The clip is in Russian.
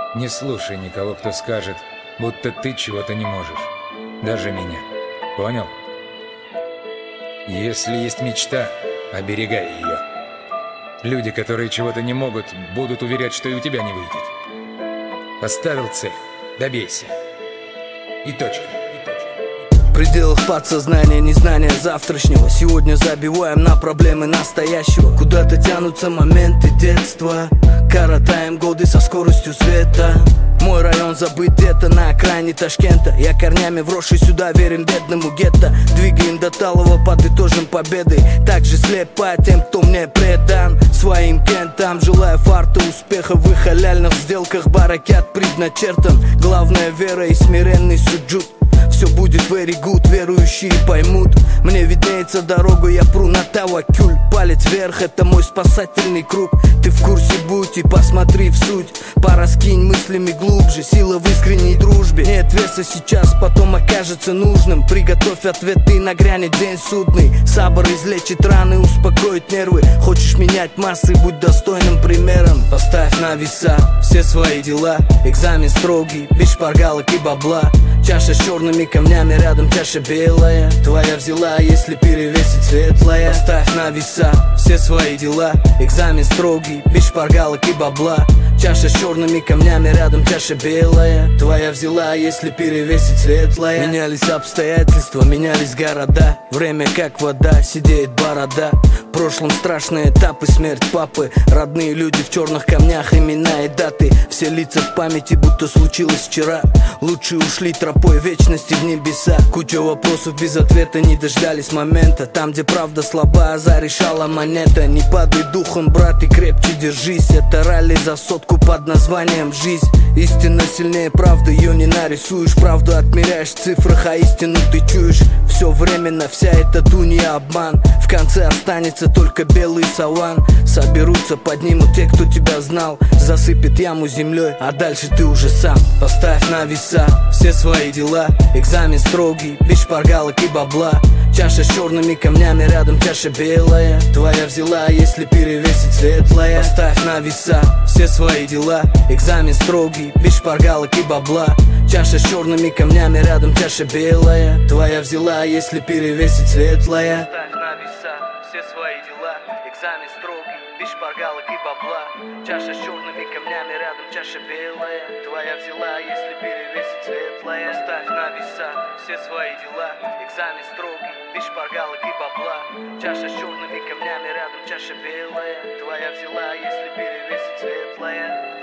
Не слушай никого, кто скажет, будто ты чего-то не можешь. Даже меня. Понял? Если есть мечта, оберегай ее. Люди, которые чего-то не могут, будут уверять, что и у тебя не выйдет. Поставил цель, добейся. И точка. В пределах подсознания, незнания завтрашнего. Сегодня забиваем на проблемы настоящего. Куда-то тянутся моменты детства. Коротаем годы со скоростью света. Мой район забыт где-то на окраине Ташкента. Я корнями вросший сюда, верен бедному гетто. Двигаем до талого, подытожим победой. Также слеп по тем, кто мне предан. Своим кентам желаю фарта, успеха в их халяльных сделках. Баракят предначертан. Главная вера и смиренный суджуд. Все будет very good, верующие поймут. Мне виднеется дорога, я пру на тавакюль. Палец вверх, это мой спасательный круг. Ты в курсе будь и посмотри в суть. Пораскинь мыслями глубже, сила в искренней дружбе. Нет веса сейчас, потом окажется нужным. Приготовь ответы, нагрянет день судный. Сабр излечит раны, успокоит нервы. Хочешь менять массы, будь достойным примером. Поставь на веса все свои дела. Экзамен строгий, без шпаргалок и бабла. Чаша с черными камнями, рядом чаша белая. Твоя взяла, если перевесит светлая. Поставь на веса все свои дела. Экзамен строгий, без шпаргалок и бабла. Чаша с черными камнями, рядом чаша белая. Твоя взяла, если перевесит светлая. Менялись обстоятельства, менялись города. Время как вода, сидеет борода. В прошлом страшные этапы, смерть папы. Родные люди в черных камнях, имена и даты. Все лица в памяти, будто случилось вчера. Лучше ушли тропой вечности в небеса. Куча вопросов без ответа, не дождались момента. Там, где правда слаба, зарешала монета. Не падай духом, брат, и крепче держись. Это ралли за сотку под названием жизнь. Истина сильнее правды, ее не нарисуешь. Правду отмеряешь в цифрах, а истину ты чуешь. Все временно, вся эта дунья обман. В конце останется только белый саван. Соберутся, поднимут те, кто тебя знал. Засыпет яму землей, а дальше ты уже сам. Поставь на веса все свои дела. Экзамен строгий, без шпаргалок и бабла. Чаша с черными камнями, рядом чаша белая. Твоя взяла, если перевесит светлая. Поставь на веса все свои дела. Экзамен строгий, без шпаргалок и бабла. Чаша с черными камнями, рядом чаша белая. Твоя взяла, если перевесит светлая. Ставь на веса все свои дела. Экзамен строгий, без шпаргалок и бабла. Чаша с черными камнями, рядом чаша белая. Твоя взяла, если перевесит светлая. Ставь на веса все свои дела. Экзамен строгий, без шпаргалок и бабла. Чаша с черными камнями, рядом чаша белая. Твоя взяла, если перевесит светлая.